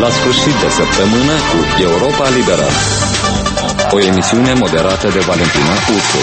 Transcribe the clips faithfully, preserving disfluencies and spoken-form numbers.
la sfârșit de săptămână cu Europa Liberă. O emisiune moderată de Valentina Ursu.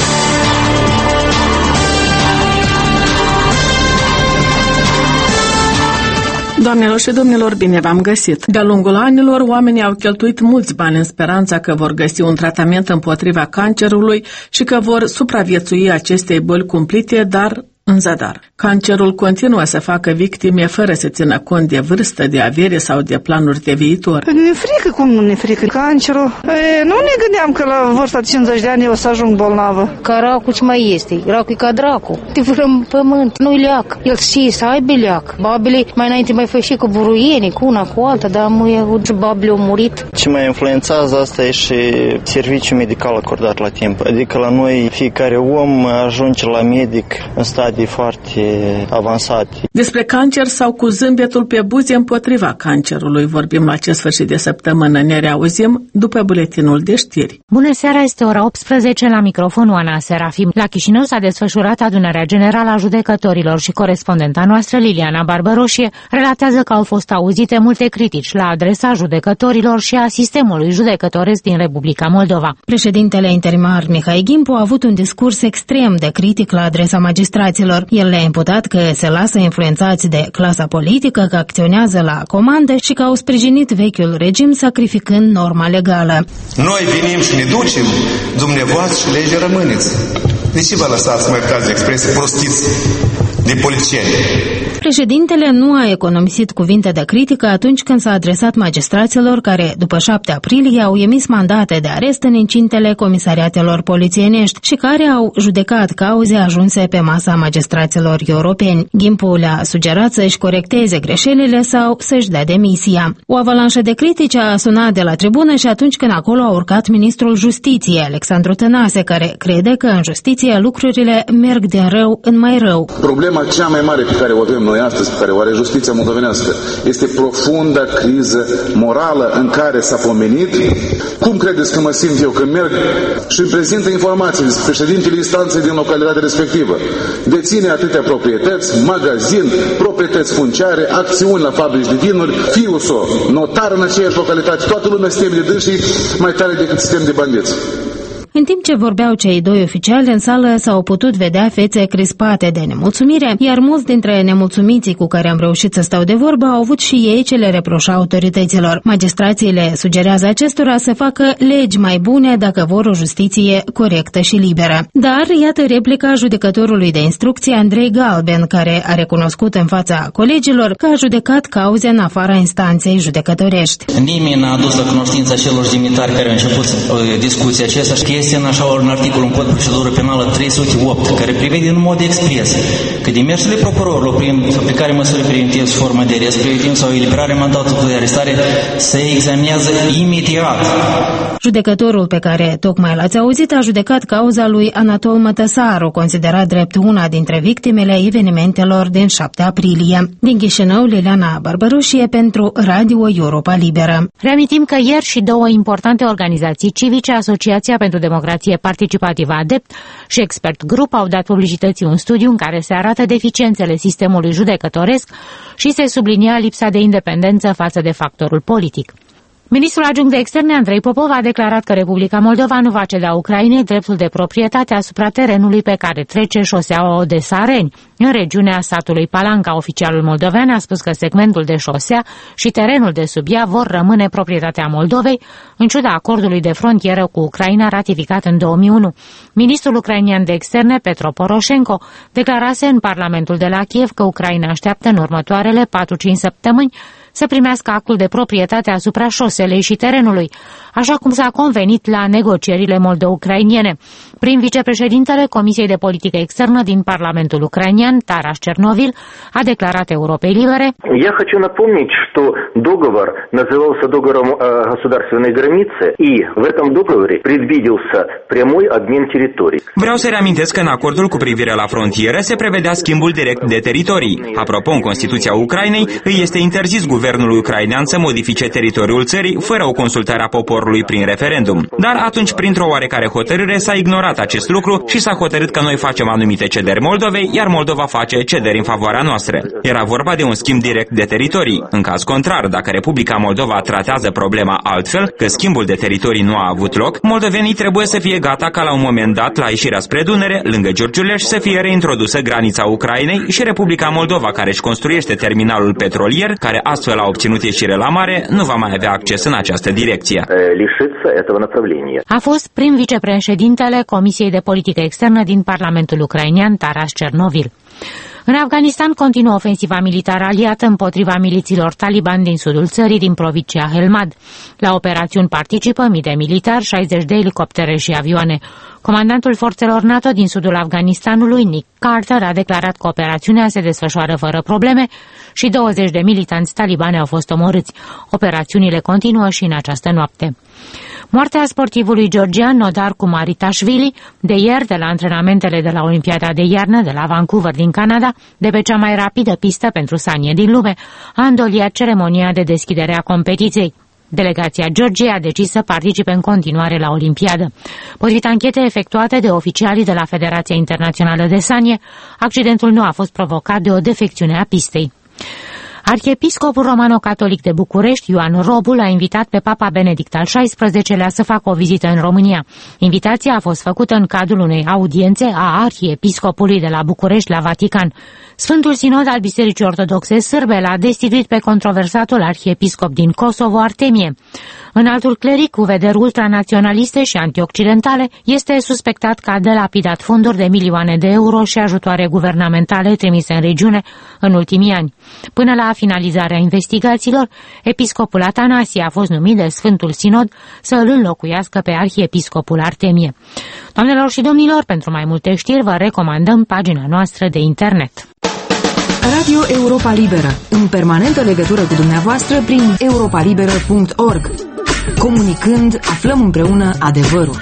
Doamnelor și domnilor, bine v-am găsit! De-a lungul anilor, oamenii au cheltuit mulți bani în speranța că vor găsi un tratament împotriva cancerului și că vor supraviețui acestei boli cumplite, dar în zadar. Cancerul continuă să facă victime fără să țină cont de vârstă, de avere sau de planuri de viitor. Ne frică, cum nu ne frică? Cancerul? E, nu ne gândeam că la vârsta de cincizeci de ani eu o să ajung bolnavă. Ca racul ce mai este? Racul e ca dracu. Te vrem pământ, nu-i leac. El știe să aibă leac. Babele mai înainte mai fă și cu buruieni, cu una, cu alta, dar muie babele au murit. Ce mai influențează asta e și serviciul medical acordat la timp. Adică la noi fiecare om ajunge la medic în stadii foarte avansate. Despre cancer sau cu zâmbetul pe buze împotriva cancerului vorbim la acest sfârșit de săptămână. Ne reauzim după buletinul de știri. Bună seara, este ora optsprezece la microfonul Ana Serafim. La Chișinău s-a desfășurat adunarea generală a judecătorilor și corespondenta noastră Liliana Barbăroșie relatează că au fost auzite multe critici la adresa judecătorilor și a sistemului judecătoresc din Republica Moldova. Președintele interimar Mihai Gimpu a avut un discurs extrem de critic la adresa magistraților. El le-a imputat că se lasă influențați de clasa politică, că acționează la comandă și că au sprijinit vechiul regim sacrificând norma legală. Noi venim și ne ducem, dumneavoastră și legea rămâneți. De ce vă lăsați, mă iertați de expresie, prostiți de politicieni? Președintele nu a economisit cuvinte de critică atunci când s-a adresat magistraților care, după șapte aprilie, au emis mandate de arest în incintele comisariatelor polițienești și care au judecat cauze ajunse pe masa magistraților europeni. Gimpu le-a sugerat să-și corecteze greșelile sau să-și dea demisia. O avalanșă de critici a sunat de la tribună și atunci când acolo a urcat ministrul Justiției, Alexandru Tănase, care crede că în justiție lucrurile merg din rău în mai rău. Problema cea mai mare pe care o avem noi astăzi, pe care o are justiția moldovenească, este profunda criză morală în care s-a pomenit. Cum credeți că mă simt eu când merg și îmi prezintă informații despre președintele instanței din localitatea respectivă? Deține atâtea proprietăți, magazin, proprietăți funciare, acțiuni la fabrici de vinuri, fiul său, notar în aceeași localitate, toată lumea se teme de dânsii mai tare decât se teme de bandiți. În timp ce vorbeau cei doi oficiali, în sală s-au putut vedea fețe crispate de nemulțumire, iar mulți dintre nemulțumiții cu care am reușit să stau de vorbă au avut și ei ce le reproșa autorităților. Magistrații le sugerează acestora să facă legi mai bune dacă vor o justiție corectă și liberă. Dar iată replica judecătorului de instrucție Andrei Galben, care a recunoscut în fața colegilor că a judecat cauze în afara instanței judecătorești. Nimeni n-a adus la cunoștința celor demnitari care au început discuția aceasta și este în așa un articol în Cod Procedură Penală trei sute opt, care prevede în mod expres că demersurile procurorilor prin aplicare măsurii preventive sub formă de arest preventiv sau eliberare mandatului de arestare se examinează imediat. Judecătorul pe care tocmai l-ați auzit a judecat cauza lui Anatol Mătăsaru, considerat drept una dintre victimele evenimentelor din șapte aprilie. Din Chișinău, Liliana Barbăroșie pentru Radio Europa Liberă. Reamintim că ieri și două importante organizații civice, Asociația pentru Democrație Participativă ADEPT și Expert Group, au dat publicității un studiu în care se arată deficiențele sistemului judecătoresc și se sublinia lipsa de independență față de factorul politic. Ministrul adjunct de externe Andrei Popov a declarat că Republica Moldova nu va ceda Ucrainei dreptul de proprietate asupra terenului pe care trece șoseaua Odessa-Reni. În regiunea satului Palanca, oficialul moldovean a spus că segmentul de șosea și terenul de sub ea vor rămâne proprietatea Moldovei, în ciuda acordului de frontieră cu Ucraina ratificat în două mii unu. Ministrul ucrainian de externe, Petro Poroșenko, declarase în Parlamentul de la Kiev că Ucraina așteaptă în următoarele patru-cinci săptămâni să primească actul de proprietate asupra șoselei și terenului, așa cum s-a convenit la negocierile moldo-ucrainiene. Prin vicepreședintele Comisiei de Politică Externă din Parlamentul ucrainian, Taras Черновил, a declarat Europei Libere: Я хочу напомнить, что договор назывался договором о государственной границе, и в этом договоре предвиделся прямой обмен территорий. Vreau să reamintesc că în acordul cu privire la frontieră se prevedea schimbul direct de teritorii. Apropo, în Constituția Ucrainei îi este interzis guvernului guvernului ucrainean să modifice teritoriul țării fără o consultare a poporului prin referendum. Dar atunci, printr-o oarecare hotărâre, s-a ignorat acest lucru și s-a hotărât că noi facem anumite cederi Moldovei, iar Moldova face cederi în favoarea noastră. Era vorba de un schimb direct de teritorii. În caz contrar, dacă Republica Moldova tratează problema altfel, că schimbul de teritorii nu a avut loc, moldovenii trebuie să fie gata ca la un moment dat, la ieșirea spre Dunăre, lângă Giurgiuleș, să fie reintrodusă granița Ucrainei și Republica Moldova, care își construiește terminalul petrolier, care astfel a obținut ieșire la mare, nu va mai avea acces în această direcție. A fost prim vicepreședintele Comisiei de Politică Externă din Parlamentul ucrainean, Taras Cernovil. În Afganistan continuă ofensiva militară aliată împotriva miliților taliban din sudul țării, din provincia Helmand. La operațiuni participă mii de militari, șaizeci de elicoptere și avioane. Comandantul forțelor NATO din sudul Afganistanului, Nick Carter, a declarat că operațiunea se desfășoară fără probleme și douăzeci de militanți talibani au fost omorâți. Operațiunile continuă și în această noapte. Moartea sportivului georgian Nodar Kumaritashvili, de ieri de la antrenamentele de la Olimpiada de iarnă de la Vancouver din Canada, de pe cea mai rapidă pistă pentru sanie din lume, a îndoliat ceremonia de deschidere a competiției. Delegația Georgiei a decis să participe în continuare la Olimpiadă. Potrivit anchete efectuate de oficialii de la Federația Internațională de Sanie, accidentul nu a fost provocat de o defecțiune a pistei. Arhiepiscopul romano-catolic de București, Ioan Robul, a invitat pe Papa Benedict al șaisprezecelea-lea să facă o vizită în România. Invitația a fost făcută în cadrul unei audiențe a arhiepiscopului de la București la Vatican. Sfântul Sinod al Bisericii Ortodoxe Sârbe l-a destituit pe controversatul arhiepiscop din Kosovo, Artemie. Înaltul cleric cu vederi ultranaționaliste și antioccidentale este suspectat că a delapidat fonduri de milioane de euro și ajutoare guvernamentale trimise în regiune în ultimii ani. Până la finalizarea investigațiilor, episcopul Atanasie a fost numit de Sfântul Sinod să îl înlocuiască pe arhiepiscopul Artemie. Doamnelor și domnilor, pentru mai multe știri vă recomandăm pagina noastră de internet. Radio Europa Liberă, în permanentă legătură cu dumneavoastră prin europa liberă punct org. Comunicând, aflăm împreună adevărul.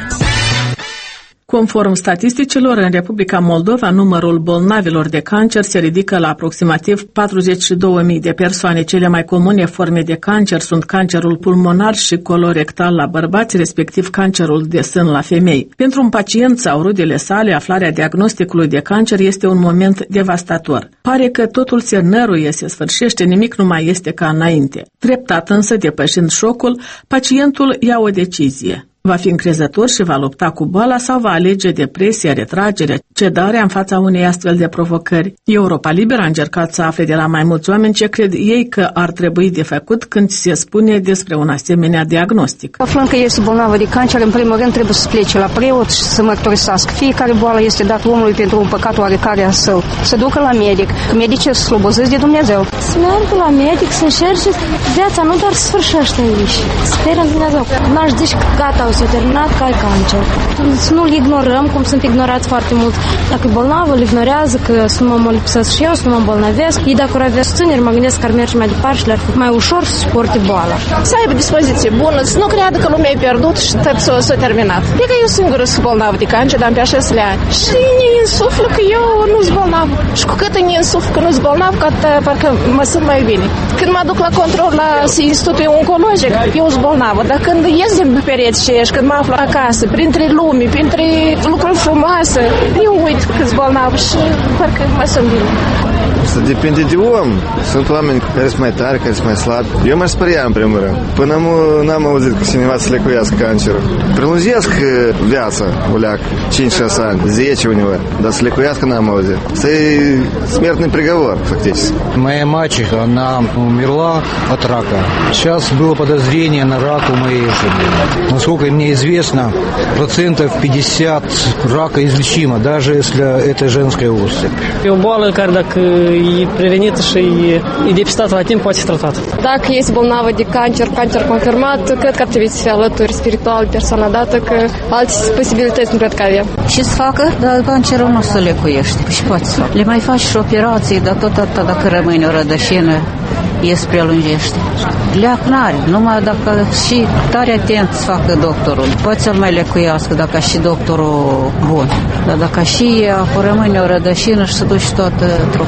Conform statisticilor, în Republica Moldova, numărul bolnavilor de cancer se ridică la aproximativ patruzeci și două mii de persoane. Cele mai comune forme de cancer sunt cancerul pulmonar și colorectal la bărbați, respectiv cancerul de sân la femei. Pentru un pacient sau rudele sale, aflarea diagnosticului de cancer este un moment devastator. Pare că totul se năruie, se sfârșește, nimic nu mai este ca înainte. Treptat însă, depășind șocul, pacientul ia o decizie. Va fi încrezător și va lupta cu boala sau va alege depresia, retragerea, cedarea în fața unei astfel de provocări? Europa Liberă a încercat să afle de la mai mulți oameni ce cred ei că ar trebui de făcut când se spune despre un asemenea diagnostic. Aflând că este bolnavă de cancer, în primul rând trebuie să plece la preot și să mărturisească. Fiecare boală este dată omului pentru un păcat oarecare a său. Să ducă la medic, că medicii sunt slobozăți de Dumnezeu. Să meargă la medic, să încerce, viața nu doar se sfârșește aici. Speră în Dumnezeu. N-aș zice că gata, s-a terminat că ai cancer. Să nu-l ignorăm, cum sunt ignorați foarte mult. Dacă e bolnavă, îl ignorează, că să nu mă lipsesc și eu, să nu mă îmbolnăvesc. Ei, dacă ar avea susținere, mă gândesc că ar merge mai departe și le-ar fi mai ușor să suporte boala. Să aibă dispoziție bună, să nu creadă că lumea e pierdut și tot s-a terminat. E că eu singură sunt bolnavă de cancer, dar am pe șase ani. Și ne însuflă că eu nu sunt bolnavă. Și cu cât ne însuflă că nu sunt bolnavă, că parcă mă simt mai bine. Când mă duc la control la institutul oncologic, eu sunt bolnavă. Dar când ies din pereți și ești, când mă aflu acasă, printre lume, printre lucruri frumoase, eu uit că-s bolnav și parcă mă simt bine. Asta depinde de om. Sunt oameni care sunt mai tari, care sunt mai slabi. Eu m-aș speria în primul rând. Până n-am auzit că cineva să lecuiască cancerul. Prelungesc viața, o leac, cinci-șase ani, zece uneori, dar să lecuiască n-am auzit. Это смертный приговор, фактически. Моя мачеха, она умерла от рака. Сейчас было подозрение на рак у моей жены. Насколько мне известно, процентов пятьдесят рака излечимо, даже если это женская особь. E o boală care dacă e prevenită și e depistată la timp, poate fi tratată. Dacă este bolnavă de cancer, cancer confirmat, cred că ar trebui să fie alături spiritual, persoana dată, că alte posibilități nu cred că avea. Și să facă, dar cancerul nu se lecuiește. Și poate să facă. Le mai faci și operații, dar tot atâta dacă rămâne o rădășină, e se prelungește. Leac n-are, numai dacă și tare atent să facă doctorul. Poate să-l mai lecuiască dacă și doctorul bun. Dar dacă și ea rămâne o rădășină și se duce toată trupul.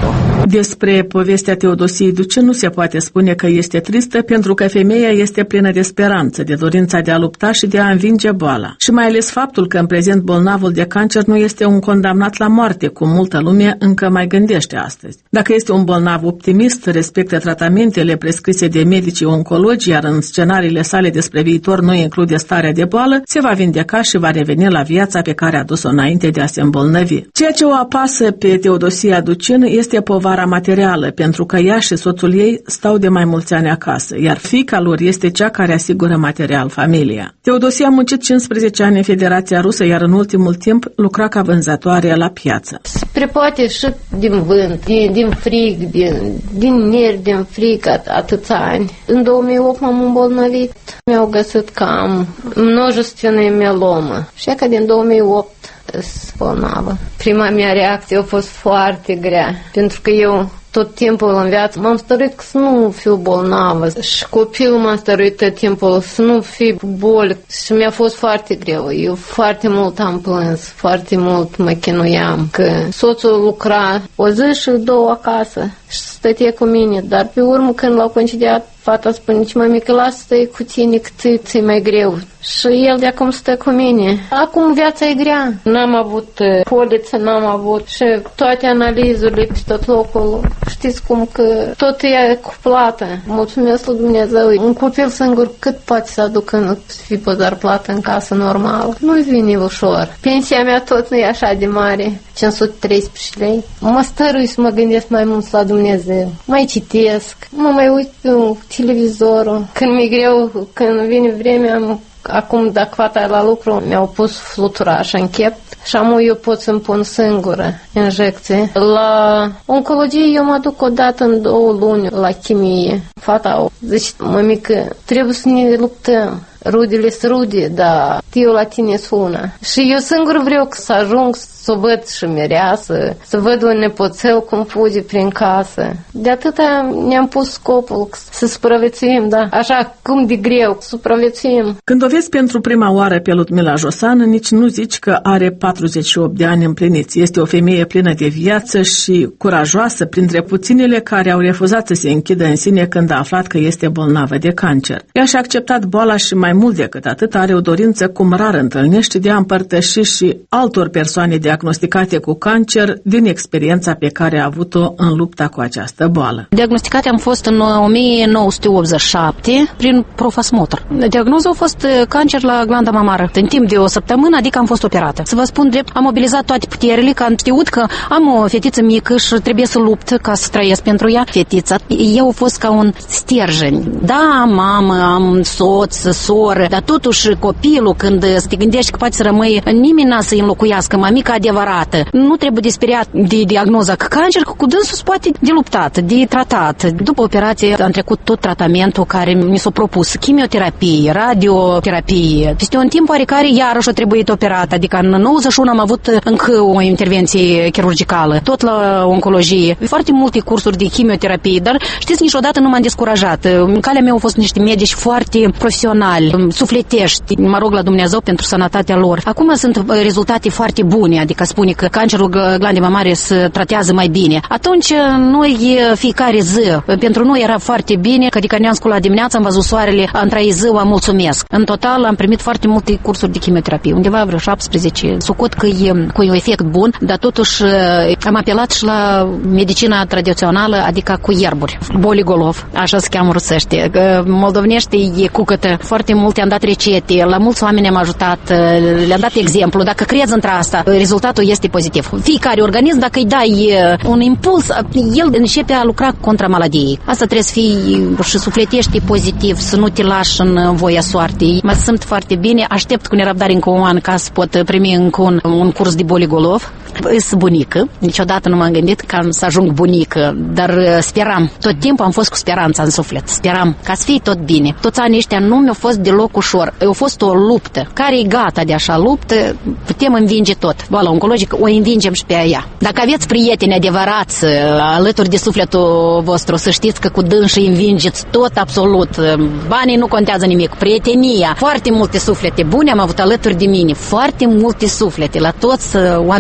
Despre povestea Teodosiei Ducin nu se poate spune că este tristă, pentru că femeia este plină de speranță, de dorința de a lupta și de a învinge boala. Și mai ales faptul că în prezent bolnavul de cancer nu este un condamnat la moarte, cum multă lume încă mai gândește astăzi. Dacă este un bolnav optimist, respectă tratamentele prescrise de medicii oncologi, iar în scenariile sale despre viitor nu include starea de boală, se va vindeca și va reveni la viața pe care a dus-o înainte de a se îmbolnăvi. Ceea ce o apasă pe Teodosia Ducin este povara materială, pentru că ea și soțul ei stau de mai mulți ani acasă, iar fiica lor este cea care asigură material familia. Teodosia a muncit cincisprezece ani în Federația Rusă, iar în ultimul timp lucra ca vânzătoare la piață. Se poate și din vânt, din, din frig, din, din nervi, din frig, at, atâția ani. În două mii opt m-am îmbolnăvit. Mi-au găsit că am mnojestvenă mielomă. Și că din două mii opt sunt bolnavă. Prima mea reacție a fost foarte grea, pentru că eu tot timpul în viață m-am stăruit să nu fiu bolnavă și copilul m-a stăruit tot timpul să nu fiu boli și mi-a fost foarte greu. Eu foarte mult am plâns, foarte mult mă chinuiam, că soțul lucra o zi și două acasă și stătea cu mine, dar pe urmă când l-au concediat, fata spune, nici mămică, lasă stai cu tine că ți-e mai greu. Și el de acum stă cu mine. Acum viața e grea. N-am avut poliță, n-am avut și toate analizurile pe tot locul. Știți cum că tot e cu plată. Mulțumesc lui Dumnezeu. Un copil singur cât poate să aducă să fie păzar plată în casă normală? Nu-i vine ușor. Pensia mea tot nu e așa de mare. cinci sute treisprezece lei. Mă stărui să mă gândesc mai mult la Dumnezeu. Mai citesc. Mă mai uit pe televizorul. Când mi-e greu, când vine vremea, acum dacă fata e la lucru, mi-au pus fluturaș în chiept și am eu pot să-mi pun singură injecție. La oncologie eu mă duc o dată în două luni la chimie. Fata zice, mămică, trebuie să ne luptăm. Rudele sunt rude, dar eu la tine sună. Și eu singur vreau să ajung să o văd și mireasă, să văd un nepoțel cum fuge prin casă. De atâta ne-am pus scopul să supraviețuim, da. Așa cum de greu, supraviețuim. Când o vezi pentru prima oară pe Ludmila Josan, nici nu zici că are patruzeci și opt de ani împliniți. Este o femeie plină de viață și curajoasă, printre puținele care au refuzat să se închidă în sine când a aflat că este bolnavă de cancer. Ea și-a acceptat boala și mai mult decât atât are o dorință cum rar întâlnești de a împărtăși și altor persoane diagnosticate cu cancer din experiența pe care a avut-o în lupta cu această boală. Diagnosticate am fost în o mie nouă sute optzeci și șapte prin Profasmotor. Diagnoza a fost cancer la glanda mamară. În timp de o săptămână, adică am fost operată. Să vă spun drept, am mobilizat toate puterile, că am știut că am o fetiță mică și trebuie să lupt ca să trăiesc pentru ea. Fetița, eu a fost ca un stierjen. Da, am mamă, am soț, soră, dar totuși copilul, când te gândești că poate să rămâi, nimeni n-a să-i înlocuiască mamica adevărată. Nu trebuie de speriat de diagnoza că cancer, că cu dânsul se poate de luptat, de tratat. După operație am trecut tot tratamentul care mi s-a propus, chimioterapie, radioterapie. Peste un timp oarecare iarăși a trebuit operat, adică în nouăzeci și unu am avut încă o intervenție chirurgicală, tot la oncologie. Foarte multe cursuri de chimioterapie, dar știți, niciodată nu m-am descurajat. În calea mea au fost niște medici foarte profesionali, sufletești, mă rog la Dumnezeu pentru sănătatea lor. Acum sunt rezultate foarte bune, adică spune că cancerul glandei mamare se tratează mai bine. Atunci noi fiecare zi, pentru noi era foarte bine, că adică ne-am sculat dimineața, am văzut soarele, am trăit ziua, mulțumesc. În total am primit foarte multe cursuri de chimioterapie, undeva vreo șaptesprezece. Socot că e cu un efect bun, dar totuși am apelat și la medicina tradițională, adică cu ierburi. Boligolov, așa se cheamă rusește. Moldovenește e cucătă. Foarte multe am dat recete, la mulți oameni am ajutat, le-am dat exemplu. Dacă crezi între asta, rezultatul este pozitiv. Fiecare organism, dacă îi dai un impuls, el începe a lucra contra maladiei. Asta trebuie să fii și sufletești pozitiv, să nu te lași în voia soartei. Mă simt foarte bine, aștept cu nerăbdare încă un an ca să pot primi încă un, un curs de boligolov. Sunt bunică, niciodată nu m-am gândit ca să ajung bunică, dar speram. Tot timpul am fost cu speranța în suflet. Speram ca să fie tot bine. Toți anii ăștia nu mi-a fost deloc ușor. A fost o luptă. Care e gata de așa luptă, putem învinge tot. Boala oncologică o învingem și pe ea. Dacă aveți prieteni adevărați alături de sufletul vostru, să știți că cu dânsii învingeți tot absolut. Banii nu contează nimic. Prietenia. Foarte multe suflete bune am avut alături de mine. Foarte multe suflete. La toți oamenii ăștia să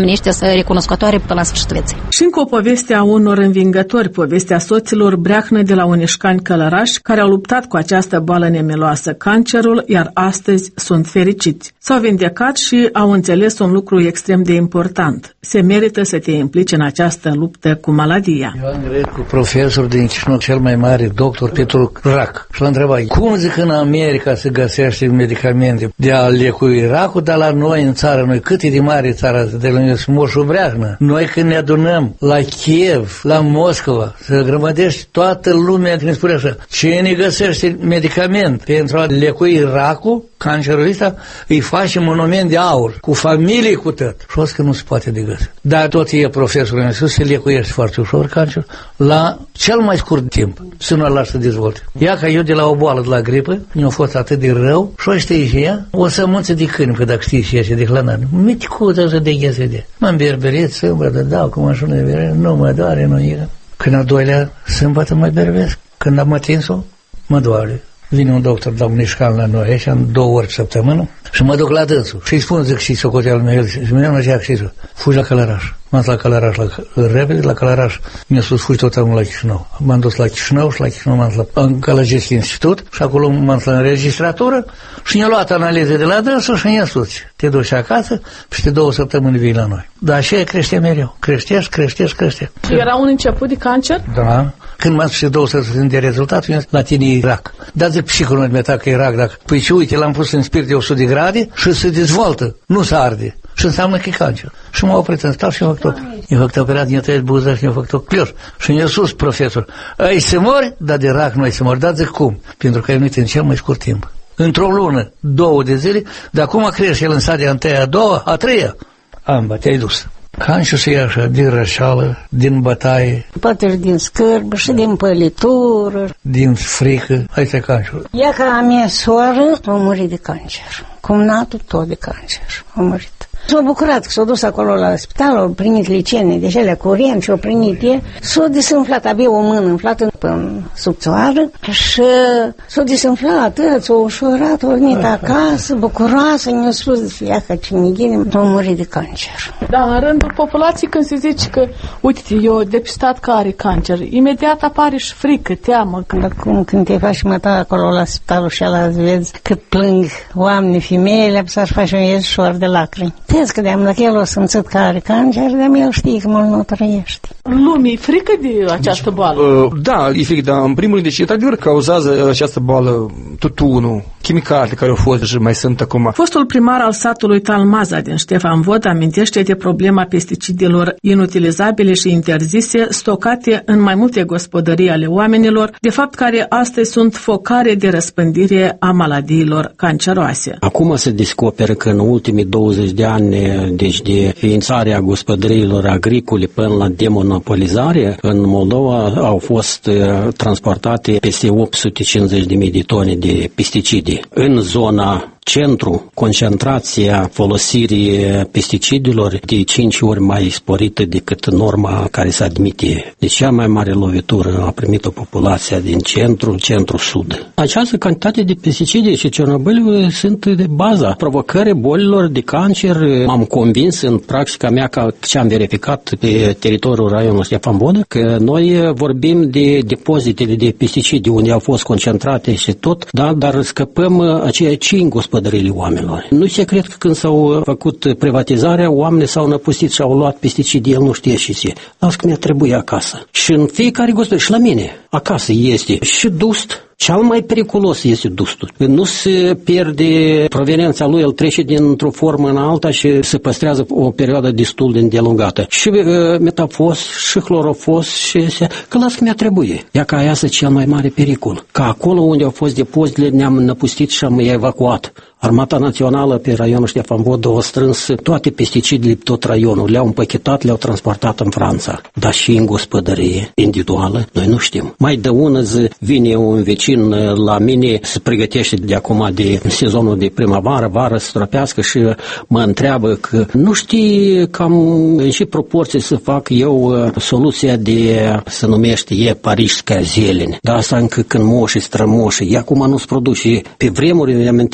recunoscătoare până la sfârșitul vieții. Și încă o poveste a unor învingători, povestea soților Breahnă de la Unișcani Călăraș, care au luptat cu această boală nemiloasă, cancerul, iar astăzi sunt fericiți. S-au vindecat și au înțeles un lucru extrem de important. Se merită să te implici în această luptă cu maladia. Eu am vorbit cu profesor din Chișinău, cel mai mare doctor pentru rac. Și l-am întrebat, cum zic în America se găsește medicamente de a lecui racul, dar la noi în țară, noi cât e de mare țara de la noi, Moșul Breahnă. Noi când ne adunăm la Kiev, la Moscova, să grămădești toată lumea, când ne spune așa, ce ne găsește medicament pentru a lecui racul, cancerul ăsta, îi face monument de aur, cu familie, cu tot. Și o să că nu se poate de găsit. Dar tot e profesorul în sus, se lecuiește foarte ușor cancer la cel mai scurt timp, să nu-l lași să dezvolte. Ia ca eu de la o boală, de la gripă, mi-a fost atât de rău și o știi și ea, o sămânță de câini, că dacă știi și ea de hlanat, miticută așa de ghesede. M-am berberit sâmbătă, dau cu mașină de berberit, nu mă doare, nu e. Când al doilea sâmbătă mă berbesc, când am atins-o, mă doare. Vine un doctor la Unișcan la noi și am două ori pe săptămână și mă duc la dânsul și îi spun, zic, și socotealul meu, și mi-am lăsat și zic, fugi la Călăraș. M-am dus la Călăraș, la, repede, la Călăraș, mi-a spus, fugi tot omul la Chișinău. M-am dus la Chișinău și la Chișinău m-am dus la în Călăgesc Institut și acolo m-am dus la înregistratură și ne-a luat analize de la dânsul și ne-a spus, te duci acasă, peste două săptămâni vii la noi. Dar așa crește mereu, creștești, creștești, creștești. Era un început de cancer? Da. Când m-am spus două săptămâni de rezultat, mi-a la tine e rac. Dar zic psihologul meu că e rac, dacă... Păi și uite, l-am pus în spirit de o sută de grade și se dezvoltă, nu se arde. Și înseamnă că e cancer. Și m-a oprit în stat și mi-a făcut tot. Mi-a făcut operat, mi-a tăiat buza și mi-a făcut tot cleoș. Și mi-a sus profesor, ai să mori? Dar de rac nu ai să mori. Dar zic cum? Pentru că ai venit în cel mai scurt timp. Într-o lună, două de zile, de acum crește el în stadia întâia, a doua, a treia. Amba, te-ai dus. Cancerul se ia așa, din rășală, din bătaie. Poate și din scârbă și din pălitură. Din frică. Asta e cancerul. Ea ca a mea soară a murit de cancer. Cumnatul tot de cancer a murit. S-a bucurat că s-a dus acolo la spital, au primit licene de cele curent și au primit e. S-a desinflat, abia o mână inflată în subțoară și s-a desinflat, s-a ușurat, a venit acasă, bucuroasă, ne-a spus, ia că cine ghine, a murit de cancer. Da, în rândul populației când se zice că, uite, eu depistat că are cancer, imediat apare și frică, teamă. Că... Acum când te faci măta acolo la spitalul și ala, vezi cât plâng oameni, femeile, să-și faci un ieșor de lacrimi. Vezi că de-am dacă el o simțit că are cancer, de-am el știe că mult nu trăiește. Lumii frică de această boală? Uh, da, e frică, dar în primul rând, deci, într-adevăr, cauzează această boală tutunul, chimicale care au fost și mai sunt acum. Fostul primar al satului Talmaza din Ștefan Vod amintește de problema pesticidelor inutilizabile și interzise stocate în mai multe gospodării ale oamenilor, de fapt care astăzi sunt focare de răspândire a maladiilor canceroase. Acum se descoperă că în ultimii douăzeci de ani, deci de ființarea gospodăriilor agricole până la demonopolizare, în Moldova au fost transportate peste opt sute cincizeci de mii de tone de pesticide. În zona centru, concentrația folosirii pesticidelor de cinci ori mai sporită decât norma care se admite. Deci cea mai mare lovitură a primit-o populația din centru, centru-sud. Această cantitate de pesticide și Cernobâl sunt de baza provocării bolilor de cancer. M-am convins în practica mea că ce am verificat pe teritoriul raionului Ștefan Vodă că noi vorbim de depozitele de pesticide unde au fost concentrate și tot, da, dar scăpăm aceia cinci gospodăriile oamenilor. Nu-i secret că când s-au făcut privatizarea, oamenii s-au năpustit și au luat pesticide, el nu știe și se. Las că mi-a trebuit acasă. Și în fiecare gospodărie, și la mine, acasă este și dust. Cel mai periculos este dustul. Nu se pierde proveniența lui, el trece dintr-o formă în alta și se păstrează o perioadă destul de îndelungată. Și uh, metafos, și clorofos, și se... că las că mi-a trebuit. Ia ca aia să cel mai mare pericol. Că acolo unde au fost depozitele ne-am năpustit și am evacuat. Armata Națională pe raionul Ștefan Vodă a strâns toate pesticidele pe tot raionul, le-au împachetat, le-au transportat în Franța. Dar și în gospodărie individuală, noi nu știm. Mai de ună zi vine un vecin la mine, se pregătește de acum de sezonul de primăvară, vară, să stropească și mă întreabă că nu știi cam în ce proporție să fac eu soluția de, se numește, e parișsca zeleni. Dar asta încă când moșii, strămoșii, ea acum nu se produce. Pe vremuri, îmi amintesc la bunic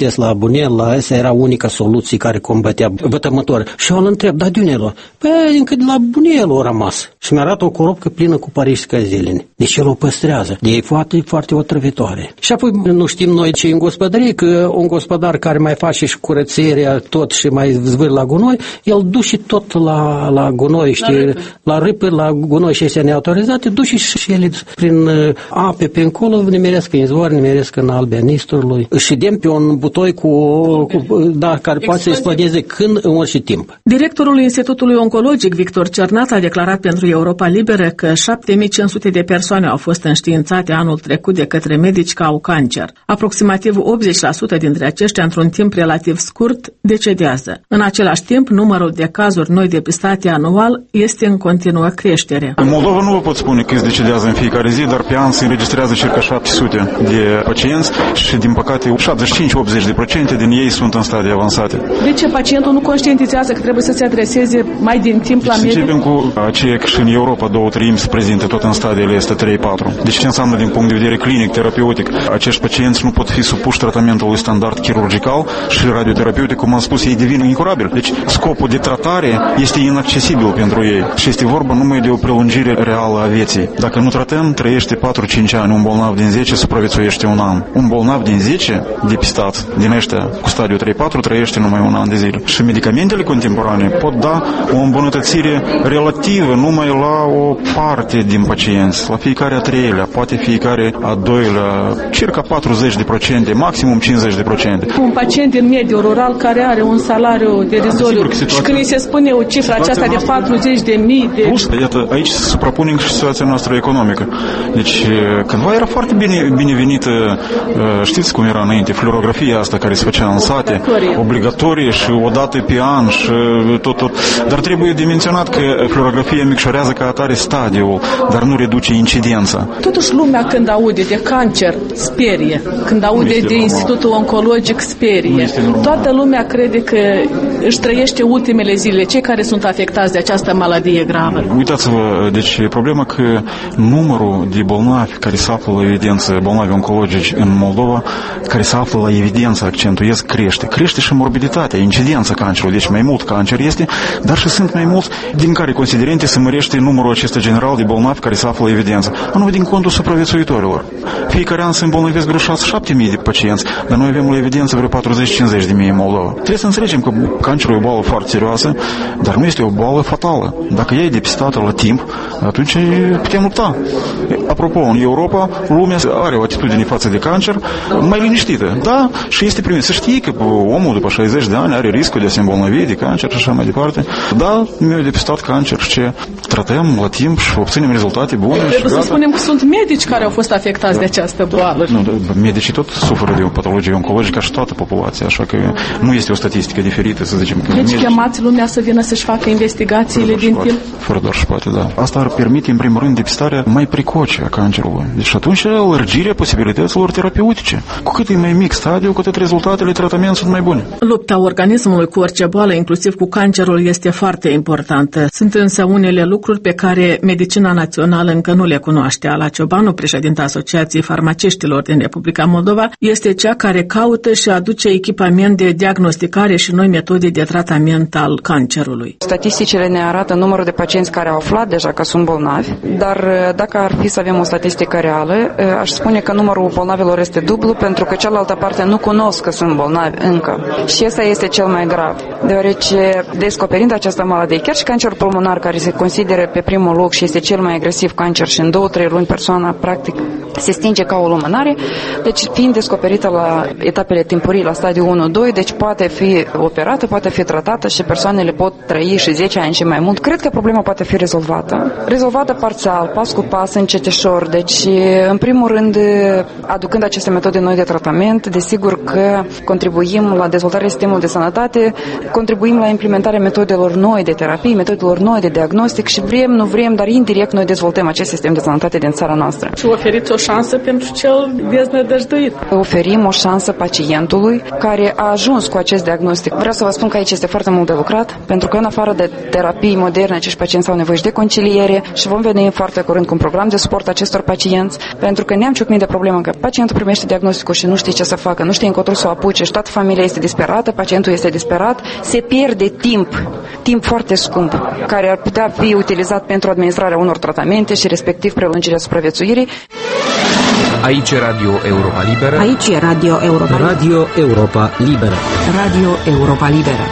bunel, asta era unica soluție care combatea vătămător. Și eu îl întreb, dar de unde el? Păi încă de la bunel a rămas. Și mi arată o coropcă plină cu parișca zeleni. Deci el o păstrează. De e foarte, foarte otrăvitoare. Și apoi nu știm noi ce în gospodărie, că un gospodar care mai face și curățirea tot și mai zvâr la gunoi, el duce tot la, la gunoi, știi, la, la râpă, la gunoi și astea neautorizate, duce și ele prin ape pe încolo, nimeresc în izvor, nimeresc în albea nistorului. Și dem pe un butoi cu, cu da, care poate să explodeze când în orice timp. Directorul Institutului Oncologic, Victor Cernat, a declarat pentru Europa Liberă că șapte mii cinci sute de persoane au fost înștiințate anul trecut de către medici că au cancer. Aproximativ optzeci la sută dintre aceștia, într-un timp relativ scurt, decedează. În același timp, numărul de cazuri noi depistate anual este în continuă creștere. În Moldova nu vă pot spune că se decedează în fiecare zi, dar pe an se înregistrează circa șapte sute de pacienți și, din păcate, șaptezeci și cinci la optzeci la sută din ei sunt în stadii avansate. De ce pacientul nu conștientizează că trebuie să se adreseze mai din timp la medic? Începem cu aceea că și în Europa două treimi se prezintă tot în stadiile este trei patru. Deci ce înseamnă din punct de vedere clinic, terapeutic? Acești pacienți nu pot fi supuși tratamentului standard chirurgical și radioterapeutic, cum am spus, ei devin incurabili. Deci scopul de tratare este inaccesibil pentru ei și este vorba numai de o prelungire reală a vieții. Dacă nu tratăm, trăiește patru cinci ani, un bolnav din zece supraviețuiește un an. Un bolnav din zece depistat din ăștia cu stadiul trei patru trăiește numai un an de zile. Și medicamentele contemporane pot da o îmbunătățire relativă numai la o parte din pacienți, la fiecare a treilea, poate fiecare a doilea, circa patruzeci la sută, maximum cincizeci la sută. Un pacient din mediul rural care are un salariu derizoriu și când îi se spune o cifră aceasta de patruzeci de mii de... Plus, iată, aici se suprapunem și situația noastră economică. Deci, cândva era foarte bine, binevenită, știți cum era înainte, fluorografia asta care se făcea în sate, obligatorie și o dată pe an și tot, tot. Dar trebuie de menționat că fluorografia micșorează ca atare stadiul, dar nu reduce incidența. Totuși lumea când aude de cancer sperie, când aude de normal. Institutul Oncologic sperie. Toată lumea crede că își trăiește ultimele zile, cei care sunt afectați de această maladie gravă. Uitați-vă, deci problema că numărul de bolnavi care se află la evidență, bolnavi oncologici în Moldova, care se află la evidență, accentuez, crește. Crește și morbiditatea, incidența cancerului, deci mai mult cancer este, dar și sunt mai mulți din care considerente se mărește numărul acesta general de bolnavi care se află la evidență. Anume din contul supraviețuitorilor. Fiecare an se îmbolnăvesc vreo șase șapte mii de pacienți, dar noi avem la evidență vreo patruzeci cincizeci de mii în Moldova. Trebuie să înțelegem că cancerul e o boală foarte serioasă, dar nu este o boală fatală. Dacă ea e depistată la timp, atunci putem lupta. Apropo, în Europa, lumea are o atitudine față de cancer mai liniștită. Da, și este primit. Să știi că omul după șaizeci de ani are riscul de a se îmbolnăvi de cancer și așa mai departe. Da, mi-au depistat cancer și ce? Tratăm la timp și obținem rezultate bune. Trebuie să spunem că sunt medici care au fost afectați da. de această boală. Nu, medicii tot suferă de o patologie oncologică și toată populația, așa că nu este o statistică diferită, să zicem. Că deci medici... chemați lumea să vină să-și facă investigațiile din timp? Fără doar și poate, da. Asta ar permite, în primul rând, depistarea mai precoce a cancerului. Deci atunci lărgirea posibilităților terapeutice. Cu cât e mai mic stadiu, cu atât rezultatele tratament sunt mai bune. Lupta organismului cu orice boală, inclusiv cu cancerul, este foarte importantă. Sunt însă unele lucruri pe care medicina națională încă nu le cunoaște. Ala Ciobanu, președinta Asociației Farmaciștilor din Republica Moldova, este cea care caută și aduce echipament de diagnosticare și noi metode de tratament al cancerului. Statisticile ne arată numărul de pacienți care au aflat deja că sunt bolnavi, dar dacă ar fi să avem o statistică reală, aș spune că numărul bolnavilor este dublu, pentru că cealaltă parte nu cunosc că sunt bolnavi încă. Și asta este cel mai grav, deoarece descoperind această maladie, chiar și cancerul pulmonar, care se consideră pe primul loc și este cel mai agresiv cancer și în două trei luni persoana practic se stinge ca o lumânare, deci fiind descoperită la etapele timpurii, la stadiul unu doi, deci poate fi operată, poate fi tratată și persoanele pot trăi și zece ani și mai mult. Cred că problema poate fi rezolvată. Rezolvată parțial, pas cu pas, încetișor, deci în primul rând aducând aceste metode noi de tratament, desigur că contribuim la dezvoltarea sistemului de sănătate, contribuim la implementarea metodelor noi de terapie, metodelor noi de diagnostic și vrem, nu vrem, dar indirect noi dezvoltăm acest sistem de sănătate din țara noastră. Și oferiți o șansă pentru cel deznădăjduit. oferim o șansă pacientului care a ajuns cu acest diagnostic. Vreau să vă spun că aici este foarte mult de lucrat, pentru că în afară de terapii moderne, acești pacienți au nevoie și de conciliere și vom veni foarte curând cu un program de suport acestor pacienți, pentru că ne-am ciocnit de problemă că pacientul primește diagnosticul și nu știe ce să facă, nu știe încotro să o apuce și toată familia este disperată, pacientul este disperat, se pierde timp, timp foarte scump, care ar putea fi utilizat pentru administrarea unor tratamente și respectiv prelungirea supraviețuirii. Aici e Radio Europa Liberă. Aici e Radio Europa Liberă. Radio Europa Liberă. Radio Europa Liberă.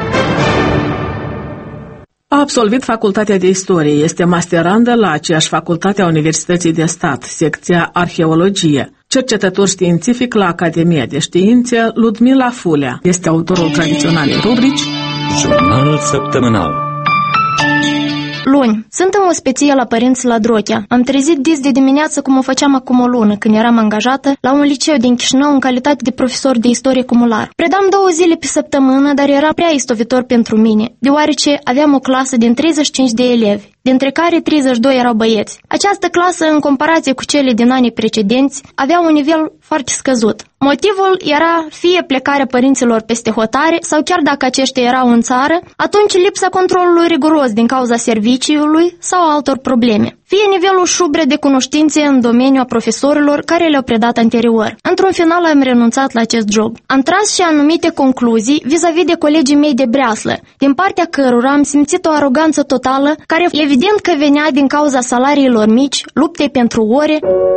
A absolvit Facultatea de Istorie, este masterandă la aceeași facultate a Universității de Stat, secția Arheologie. Cercetător științific la Academia de Științe, Ludmila Fulea este autorul tradiționalei rubrici Jurnalul săptămânal. Luni. Sunt în ospăție la părinți la Drochea. Am trezit dis de dimineață cum o făceam acum o lună, când eram angajată la un liceu din Chișinău în calitate de profesor de istorie cumular. Predam două zile pe săptămână, dar era prea istovitor pentru mine, deoarece aveam o clasă din treizeci și cinci de elevi, dintre care treizeci și doi erau băieți. Această clasă, în comparație cu cele din anii precedenți, avea un nivel foarte scăzut. Motivul era fie plecarea părinților peste hotare sau chiar dacă aceștia erau în țară, atunci lipsa controlului riguros din cauza serviciului sau altor probleme, fie nivelul șubre de cunoștințe în domeniul a profesorilor care le-au predat anterior. Într-un final am renunțat la acest job. Am tras și anumite concluzii vis-a-vis de colegii mei de breaslă, din partea cărora am simțit o aroganță totală, care evident că venea din cauza salariilor mici, luptei pentru ore.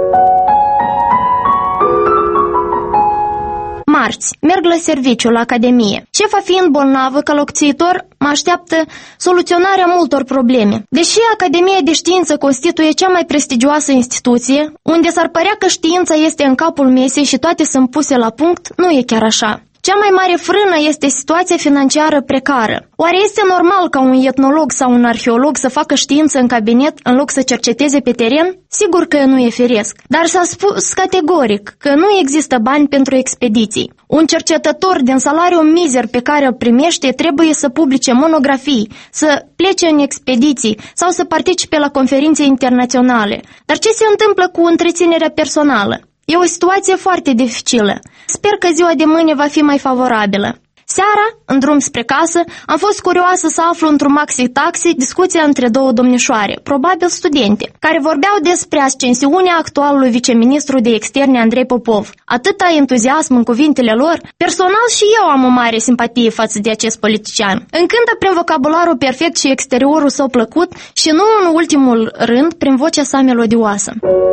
Marți, merg la serviciu, la Academie. Șefa fiind bolnavă ca locțiitor, mă așteaptă soluționarea multor probleme. Deși Academia de Știință constituie cea mai prestigioasă instituție, unde s-ar părea că știința este în capul mesei și toate sunt puse la punct, nu e chiar așa. Cea mai mare frână este situația financiară precară. Oare este normal ca un etnolog sau un arheolog să facă știință în cabinet în loc să cerceteze pe teren? Sigur că nu e firesc, dar s-a spus categoric că nu există bani pentru expediții. Un cercetător din salariul mizer pe care îl primește trebuie să publice monografii, să plece în expediții sau să participe la conferințe internaționale. Dar ce se întâmplă cu întreținerea personală? E o situație foarte dificilă. Sper că ziua de mâine va fi mai favorabilă. Seara, în drum spre casă, am fost curioasă să aflu într-un maxi-taxi discuția între două domnișoare, probabil studente, care vorbeau despre ascensiunea actualului viceministru de externe Andrei Popov. Atâta entuziasm în cuvintele lor, personal și eu am o mare simpatie față de acest politician. Încântă prin vocabularul perfect și exteriorul său plăcut și nu în ultimul rând prin vocea sa melodioasă.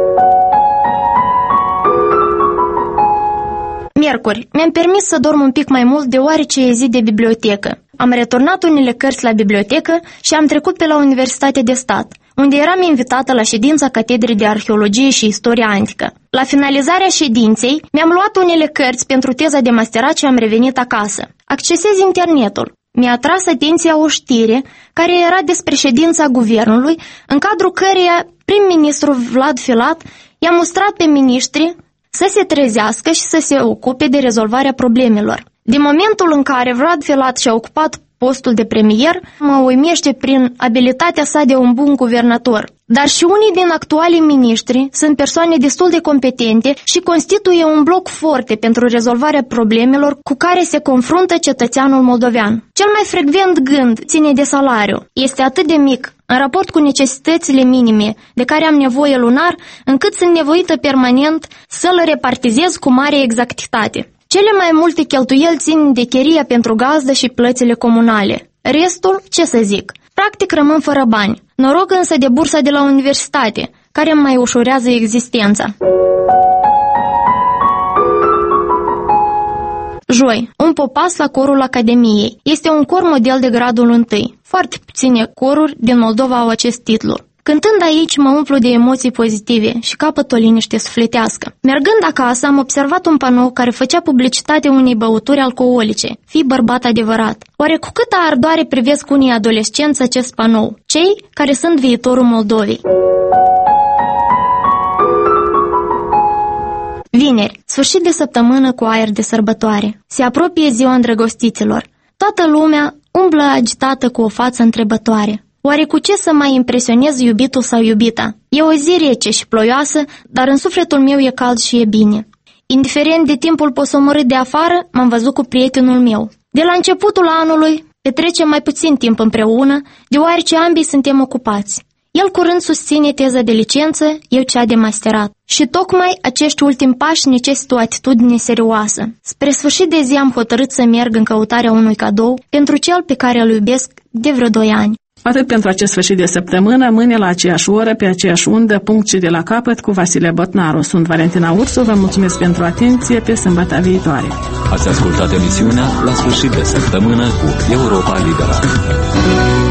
Miercuri, mi-am permis să dorm un pic mai mult deoarece e zi de bibliotecă. Am returnat unele cărți la bibliotecă și am trecut pe la Universitatea de Stat, unde eram invitată la ședința Catedrei de Arheologie și Istoria Antică. La finalizarea ședinței, mi-am luat unele cărți pentru teza de masterat și am revenit acasă. Accesez internetul. Mi-a atras atenția o știre care era despre ședința guvernului, în cadrul căreia prim-ministrul Vlad Filat i-a mustrat pe miniștri să se trezească și să se ocupe de rezolvarea problemelor. Din momentul în care Vlad Filat și-a ocupat postul de premier, mă uimește prin abilitatea sa de un bun guvernator. Dar și unii din actualii miniștri sunt persoane destul de competente și constituie un bloc forte pentru rezolvarea problemelor cu care se confruntă cetățeanul moldovean. Cel mai frecvent gând ține de salariu. Este atât de mic în raport cu necesitățile minime de care am nevoie lunar, încât sunt nevoită permanent să-l repartizez cu mare exactitate. Cele mai multe cheltuieli țin de chiria pentru gazdă și plățile comunale. Restul, ce să zic, practic rămân fără bani. Noroc însă de bursa de la universitate, care îmi mai ușurează existența. Joi, un popas la corul Academiei. Este un cor model de gradul întâi. Foarte puține coruri din Moldova au acest titlu. Cântând aici mă umplu de emoții pozitive și capăt o liniște sufletească. Mergând acasă am observat un panou care făcea publicitate unei băuturi alcoolice. Fii bărbat adevărat. Oare cu câtă ardoare privesc unii adolescenți acest panou? Cei care sunt viitorul Moldovei. Vineri, sfârșit de săptămână cu aer de sărbătoare. Se apropie ziua îndrăgostiților. Toată lumea umblă agitată cu o față întrebătoare. Oare cu ce să mai impresionez iubitul sau iubita? E o zi rece și ploioasă, dar în sufletul meu e cald și e bine. indiferent de timpul posomorât de afară, m-am văzut cu prietenul meu. De la începutul anului, petrecem mai puțin timp împreună, deoarece ambii suntem ocupați. El curând susține teza de licență, eu cea de masterat. Și tocmai acești ultimi pași necesită o atitudine serioasă. Spre sfârșit de zi am hotărât să merg în căutarea unui cadou pentru cel pe care îl iubesc de vreo doi ani. Atât pentru acest sfârșit de săptămână, mâine la aceeași oră, pe aceeași undă, punct și de la capăt, cu Vasile Botnaru. Sunt Valentina Ursu, vă mulțumesc pentru atenție, pe sâmbătă viitoare. Ați ascultat emisiunea La sfârșit de săptămână cu Europa Liberă.